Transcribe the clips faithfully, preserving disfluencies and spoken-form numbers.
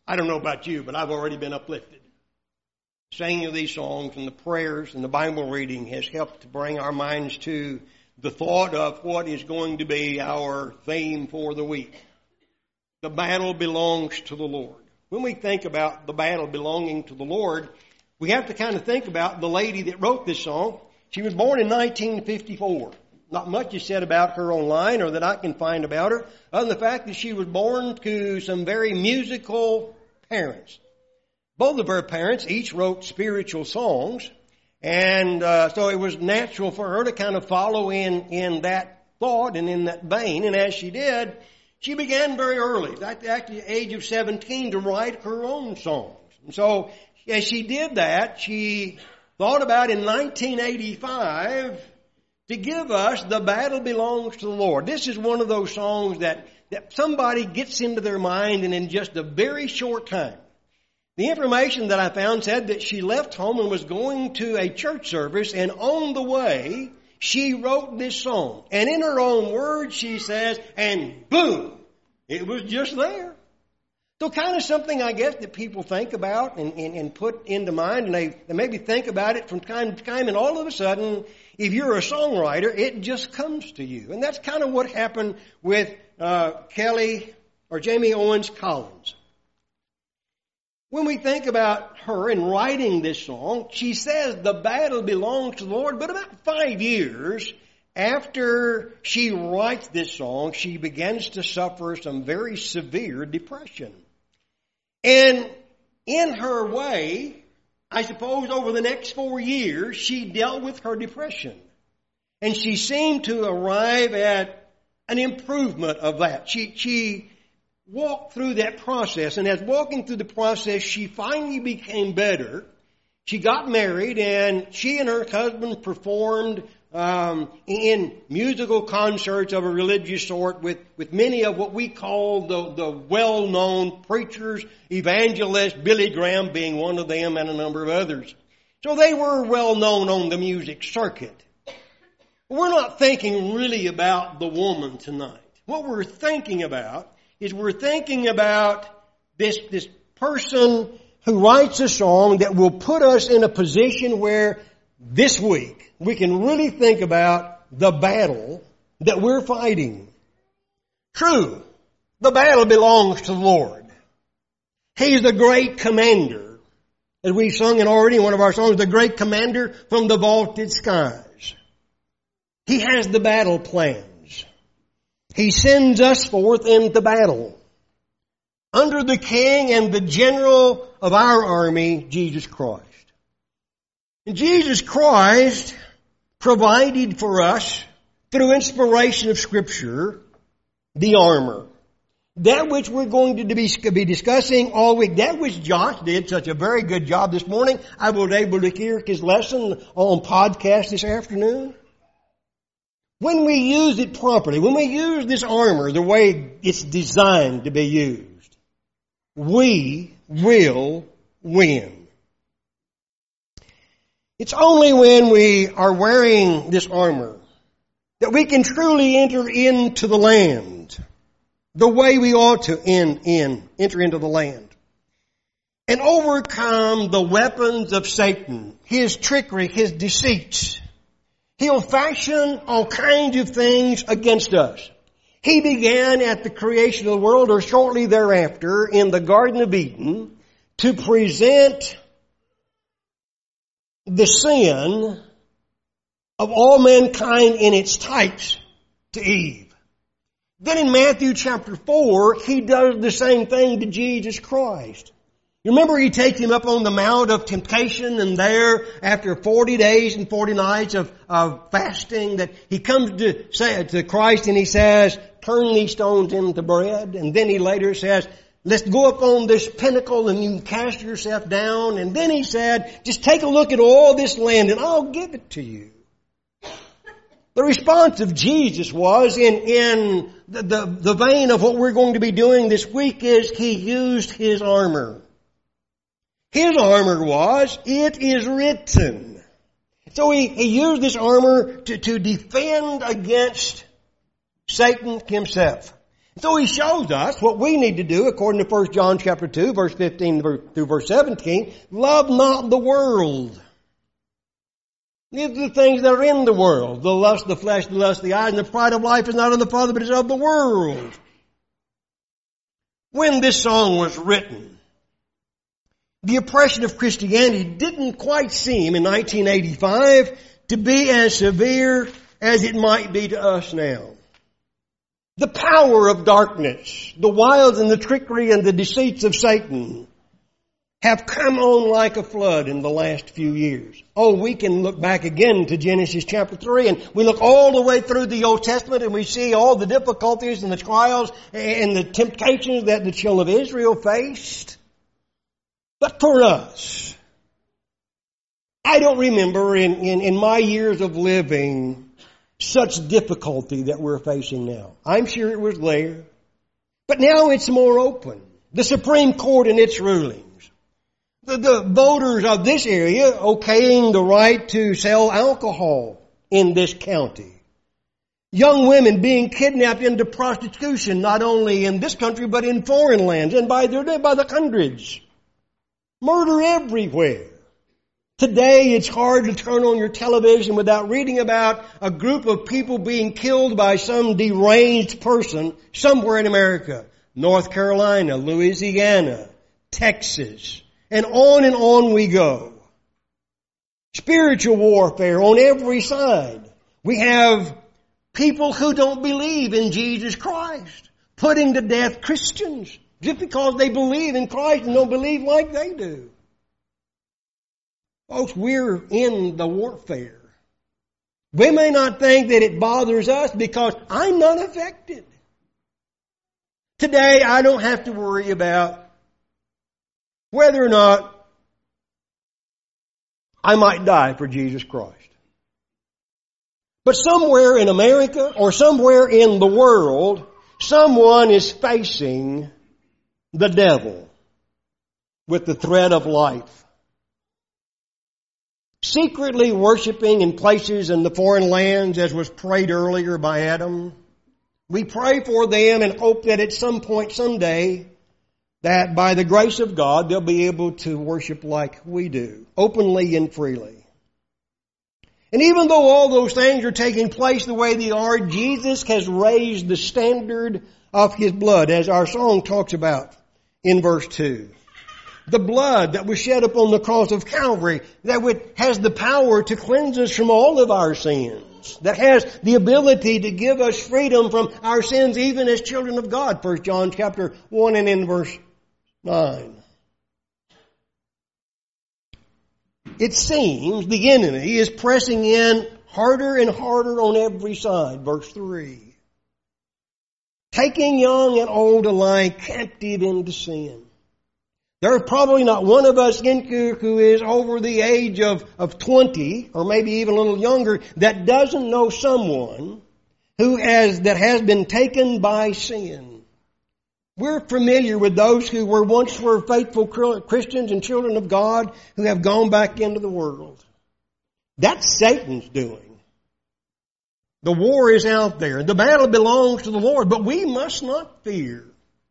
I don't know about you, but I've already been uplifted. Singing of these songs and the prayers and the Bible reading has helped to bring our minds to the thought of what is going to be our theme for the week. The battle belongs to the Lord. When we think about the battle belonging to the Lord, we have to kind of think about the lady that wrote this song. She was born in nineteen fifty-four. Not much is said about her online or that I can find about her, other than the fact that she was born to some very musical parents. Both of her parents each wrote spiritual songs, and uh, so it was natural for her to kind of follow in, in that thought and in that vein. And as she did, she began very early, at the age of seventeen, to write her own songs. And so as she did that, she thought about in nineteen eighty-five to give us The Battle Belongs to the Lord. This is one of those songs that, that somebody gets into their mind and in just a very short time. The information that I found said that she left home and was going to a church service, and on the way, she wrote this song. And in her own words, she says, and boom, it was just there. So kind of something, I guess, that people think about and, and, and put into mind, and they, they maybe think about it from time to time, and all of a sudden, if you're a songwriter, it just comes to you. And that's kind of what happened with uh, Kelly or Jamie Owens Collins. When we think about her in writing this song, she says the battle belongs to the Lord, but about five years after she writes this song, she begins to suffer some very severe depression. And in her way, I suppose over the next four years, she dealt with her depression. And she seemed to arrive at an improvement of that. She, she walked through that process. And as walking through the process, she finally became better. She got married, and she and her husband performed um, in musical concerts of a religious sort with, with many of what we call the, the well-known preachers, evangelists, Billy Graham being one of them, and a number of others. So they were well-known on the music circuit. We're not thinking really about the woman tonight. What we're thinking about is we're thinking about this, this person who writes a song that will put us in a position where this week we can really think about the battle that we're fighting. True, the battle belongs to the Lord. He's the great commander. As we've sung in already in one of our songs, the great commander from the vaulted skies. He has the battle plans. He sends us forth into battle under the King and the general of our army, Jesus Christ. And Jesus Christ provided for us, through inspiration of Scripture, the armor. That which we're going to be, be discussing all week, that which Josh did such a very good job this morning. I was able to hear his lesson on podcast this afternoon. When we use it properly, when we use this armor the way it's designed to be used, we will win. It's only when we are wearing this armor that we can truly enter into the land the way we ought to in, in, enter into the land and overcome the weapons of Satan, his trickery, his deceits. He'll fashion all kinds of things against us. He began at the creation of the world, or shortly thereafter, in the Garden of Eden, to present the sin of all mankind in its types to Eve. Then in Matthew chapter four, he does the same thing to Jesus Christ. You remember he takes him up on the Mount of Temptation, and there, after forty days and forty nights of, of fasting, that he comes to say to Christ and he says, turn these stones into bread. And then he later says, let's go up on this pinnacle and you can cast yourself down. And then he said, just take a look at all this land and I'll give it to you. The response of Jesus was in, in the, the, the vein of what we're going to be doing this week is he used his armor. His armor was, it is written. So he, he used this armor to, to defend against Satan himself. So he shows us what we need to do according to First John chapter two, verse fifteen through verse seventeen. Love not the world. These are the things that are in the world. The lust of the flesh, the lust of the eyes, and the pride of life is not of the Father, but is of the world. When this song was written, the oppression of Christianity didn't quite seem in nineteen eighty-five to be as severe as it might be to us now. The power of darkness, the wiles and the trickery and the deceits of Satan have come on like a flood in the last few years. Oh, we can look back again to Genesis chapter three, and we look all the way through the Old Testament, and we see all the difficulties and the trials and the temptations that the children of Israel faced. But for us, I don't remember in, in, in my years of living such difficulty that we're facing now. I'm sure it was there. But now it's more open. The Supreme Court and its rulings. The, the voters of this area okaying the right to sell alcohol in this county. Young women being kidnapped into prostitution, not only in this country, but in foreign lands, and by the, by the hundreds. Murder everywhere. Today, it's hard to turn on your television without reading about a group of people being killed by some deranged person somewhere in America. North Carolina, Louisiana, Texas, and on and on we go. Spiritual warfare on every side. We have people who don't believe in Jesus Christ, putting to death Christians just because they believe in Christ and don't believe like they do. Folks, we're in the warfare. We may not think that it bothers us because I'm not affected. Today, I don't have to worry about whether or not I might die for Jesus Christ. But somewhere in America or somewhere in the world, someone is facing the devil with the threat of life. Secretly worshiping in places in the foreign lands, as was prayed earlier by Adam. We pray for them and hope that at some point, someday, that by the grace of God, they'll be able to worship like we do, openly and freely. And even though all those things are taking place the way they are, Jesus has raised the standard of His blood, as our song talks about in verse two. The blood that was shed upon the cross of Calvary, that has the power to cleanse us from all of our sins, that has the ability to give us freedom from our sins even as children of God. First John chapter one and in verse nine. It seems the enemy is pressing in harder and harder on every side. Verse three. Taking young and old alike captive into sin. There's probably not one of us in here who is over the age of, of twenty, or maybe even a little younger, that doesn't know someone who has, that has been taken by sin. We're familiar with those who were once were faithful Christians and children of God who have gone back into the world. That's Satan's doing. The war is out there. The battle belongs to the Lord, but we must not fear.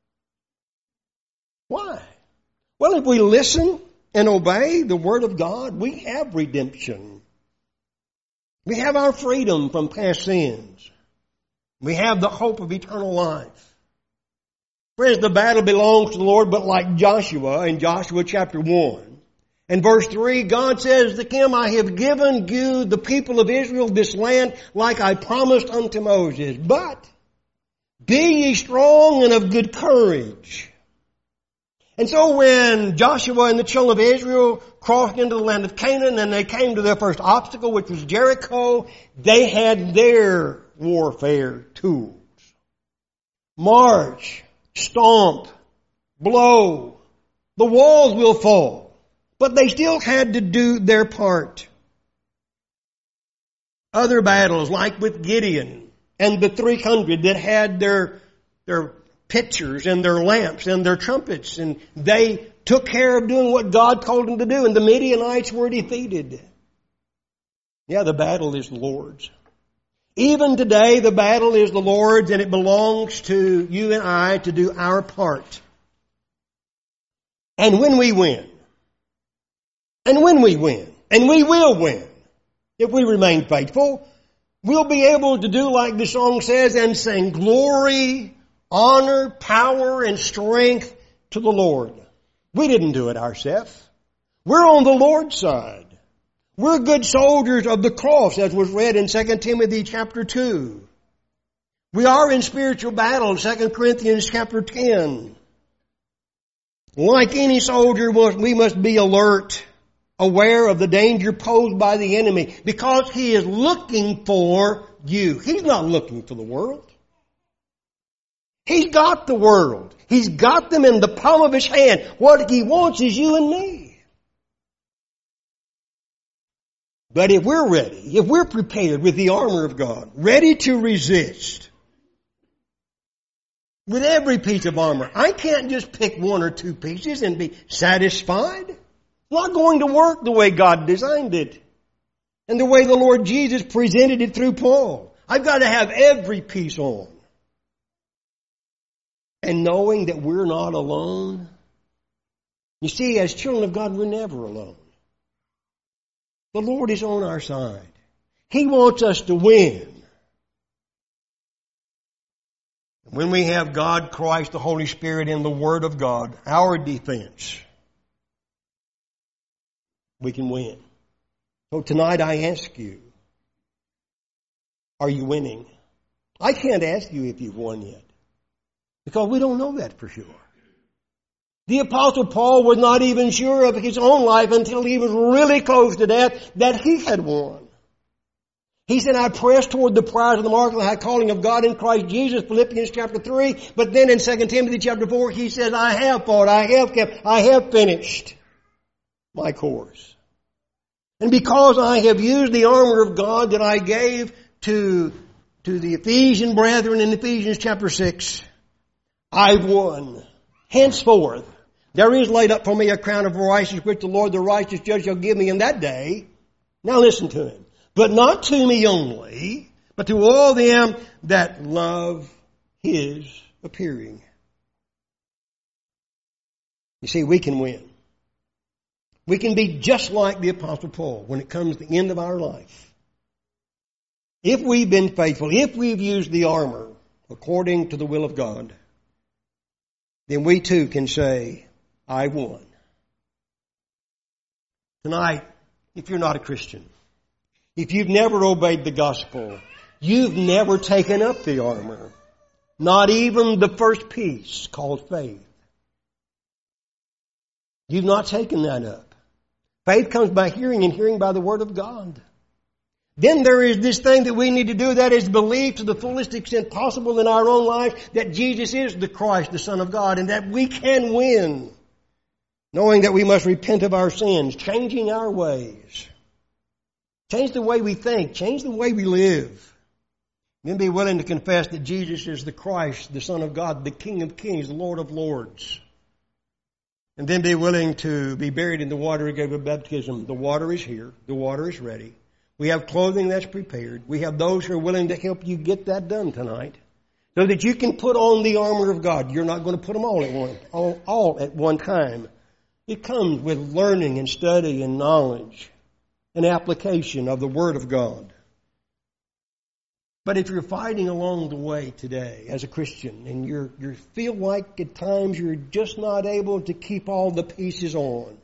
Why? Well, if we listen and obey the Word of God, we have redemption. We have our freedom from past sins. We have the hope of eternal life. Friends, the battle belongs to the Lord, but like Joshua in Joshua chapter one and verse three, God says to him, I have given you, the people of Israel, this land like I promised unto Moses. But be ye strong and of good courage. And so when Joshua and the children of Israel crossed into the land of Canaan and they came to their first obstacle, which was Jericho, they had their warfare tools. March, stomp, blow. The walls will fall. But they still had to do their part. Other battles, like with Gideon and the three hundred that had their, their pitchers and their lamps and their trumpets, and they took care of doing what God told them to do, and the Midianites were defeated. Yeah, the battle is the Lord's. Even today, the battle is the Lord's, and it belongs to you and I to do our part. And when we win, and when we win, and we will win, if we remain faithful, we'll be able to do like the song says and sing glory, honor, power, and strength to the Lord. We didn't do it ourselves. We're on the Lord's side. We're good soldiers of the cross, as was read in Second Timothy chapter two. We are in spiritual battle in Second Corinthians chapter ten. Like any soldier, we must be alert, aware of the danger posed by the enemy, because he is looking for you. He's not looking for the world. He's got the world. He's got them in the palm of his hand. What he wants is you and me. But if we're ready, if we're prepared with the armor of God, ready to resist, with every piece of armor, I can't just pick one or two pieces and be satisfied. It's not going to work the way God designed it and the way the Lord Jesus presented it through Paul. I've got to have every piece on. And knowing that we're not alone. You see, as children of God, we're never alone. The Lord is on our side. He wants us to win. When we have God, Christ, the Holy Spirit, and the Word of God, our defense, we can win. So tonight I ask you, are you winning? I can't ask you if you've won yet, because we don't know that for sure. The Apostle Paul was not even sure of his own life until he was really close to death that he had won. He said, I press toward the prize of the mark of the high calling of God in Christ Jesus, Philippians chapter three. But then in Second Timothy chapter four, he says, I have fought, I have kept, I have finished my course. And because I have used the armor of God that I gave to, to the Ephesian brethren in Ephesians chapter six, I've won. Henceforth, there is laid up for me a crown of righteousness, which the Lord the righteous judge shall give me in that day. Now listen to him. But not to me only, but to all them that love his appearing. You see, we can win. We can be just like the Apostle Paul when it comes to the end of our life. If we've been faithful, if we've used the armor according to the will of God, then we too can say, I won. Tonight, if you're not a Christian, if you've never obeyed the gospel, you've never taken up the armor, not even the first piece called faith. You've not taken that up. Faith comes by hearing, and hearing by the Word of God. Then there is this thing that we need to do, that is believe to the fullest extent possible in our own life that Jesus is the Christ, the Son of God, and that we can win, knowing that we must repent of our sins, changing our ways. Change the way we think. Change the way we live. Then be willing to confess that Jesus is the Christ, the Son of God, the King of Kings, the Lord of Lords. And then be willing to be buried in the water of baptism. The water is here. The water is ready. We have clothing that's prepared. We have those who are willing to help you get that done tonight, so that you can put on the armor of God. You're not going to put them all at one, all, all at one time. It comes with learning and study and knowledge, an application of the Word of God. But if you're fighting along the way today as a Christian, and you're, you feel like at times you're just not able to keep all the pieces on,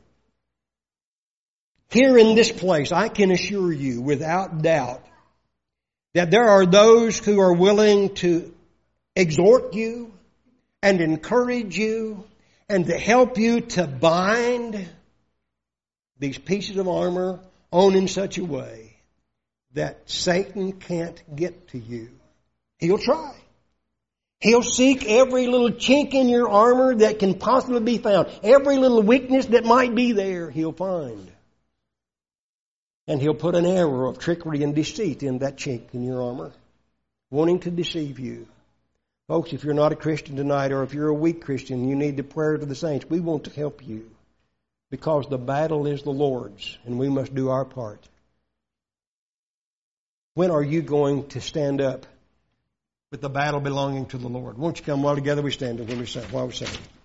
here in this place, I can assure you without doubt that there are those who are willing to exhort you and encourage you and to help you to bind these pieces of armor on in such a way that Satan can't get to you. He'll try. He'll seek every little chink in your armor that can possibly be found. Every little weakness that might be there, he'll find. And he'll put an arrow of trickery and deceit in that chink in your armor, wanting to deceive you. Folks, if you're not a Christian tonight, or if you're a weak Christian, you need the prayer of the saints. We want to help you, because the battle is the Lord's, and we must do our part. When are you going to stand up with the battle belonging to the Lord? Won't you come while together we stand and when we sing, while we sing.